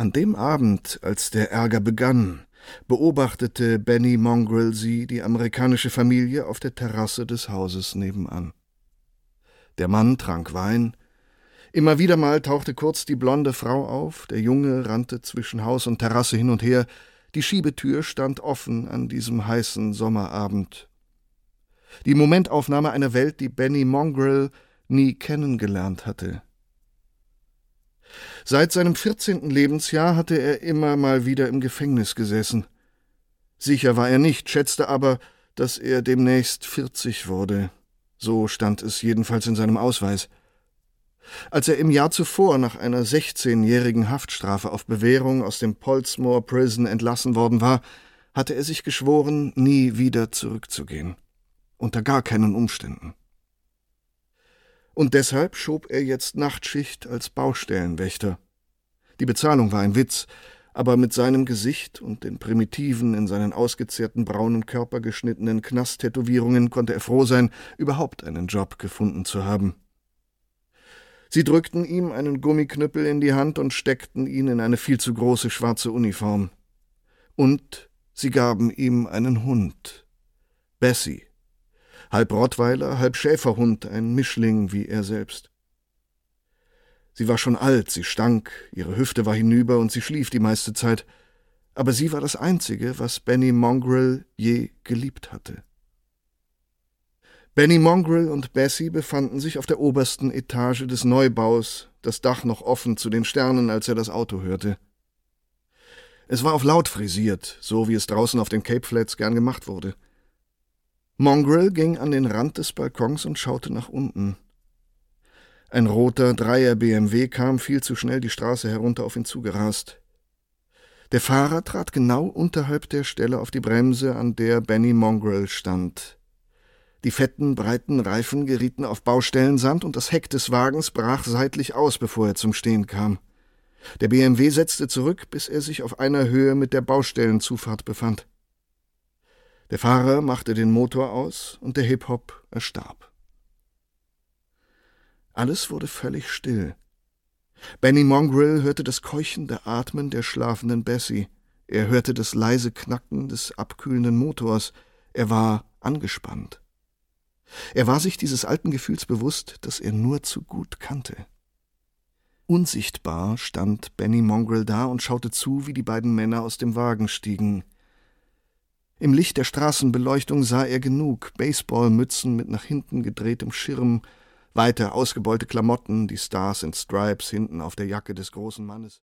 An dem Abend, als der Ärger begann, beobachtete Benny Mongrel sie, die amerikanische Familie, auf der Terrasse des Hauses nebenan. Der Mann trank Wein. Immer wieder mal tauchte kurz die blonde Frau auf, der Junge rannte zwischen Haus und Terrasse hin und her, die Schiebetür stand offen an diesem heißen Sommerabend. Die Momentaufnahme einer Welt, die Benny Mongrel nie kennengelernt hatte. Seit seinem 14. Lebensjahr hatte er immer mal wieder im Gefängnis gesessen. Sicher war er nicht, schätzte aber, dass er demnächst 40 wurde. So stand es jedenfalls in seinem Ausweis. Als er im Jahr zuvor nach einer 16-jährigen Haftstrafe auf Bewährung aus dem Portsmouth Prison entlassen worden war, hatte er sich geschworen, nie wieder zurückzugehen. Unter gar keinen Umständen. Und deshalb schob er jetzt Nachtschicht als Baustellenwächter. Die Bezahlung war ein Witz, aber mit seinem Gesicht und den primitiven, in seinen ausgezehrten braunen Körper geschnittenen Knasttätowierungen konnte er froh sein, überhaupt einen Job gefunden zu haben. Sie drückten ihm einen Gummiknüppel in die Hand und steckten ihn in eine viel zu große schwarze Uniform. Und sie gaben ihm einen Hund. Bessie. Halb Rottweiler, halb Schäferhund, ein Mischling wie er selbst. Sie war schon alt, sie stank, ihre Hüfte war hinüber und sie schlief die meiste Zeit. Aber sie war das Einzige, was Benny Mongrel je geliebt hatte. Benny Mongrel und Bessie befanden sich auf der obersten Etage des Neubaus, das Dach noch offen zu den Sternen, als er das Auto hörte. Es war auf laut frisiert, so wie es draußen auf den Cape Flats gern gemacht wurde. Mongrel ging an den Rand des Balkons und schaute nach unten. Ein roter Dreier-BMW kam viel zu schnell die Straße herunter auf ihn zugerast. Der Fahrer trat genau unterhalb der Stelle auf die Bremse, an der Benny Mongrel stand. Die fetten, breiten Reifen gerieten auf Baustellensand und das Heck des Wagens brach seitlich aus, bevor er zum Stehen kam. Der BMW setzte zurück, bis er sich auf einer Höhe mit der Baustellenzufahrt befand. Der Fahrer machte den Motor aus und der Hip-Hop erstarb. Alles wurde völlig still. Benny Mongrel hörte das keuchende Atmen der schlafenden Bessie. Er hörte das leise Knacken des abkühlenden Motors. Er war angespannt. Er war sich dieses alten Gefühls bewusst, das er nur zu gut kannte. Unsichtbar stand Benny Mongrel da und schaute zu, wie die beiden Männer aus dem Wagen stiegen. Im Licht der Straßenbeleuchtung sah er genug: Baseballmützen mit nach hinten gedrehtem Schirm, weite ausgebeulte Klamotten, die Stars and Stripes hinten auf der Jacke des großen Mannes.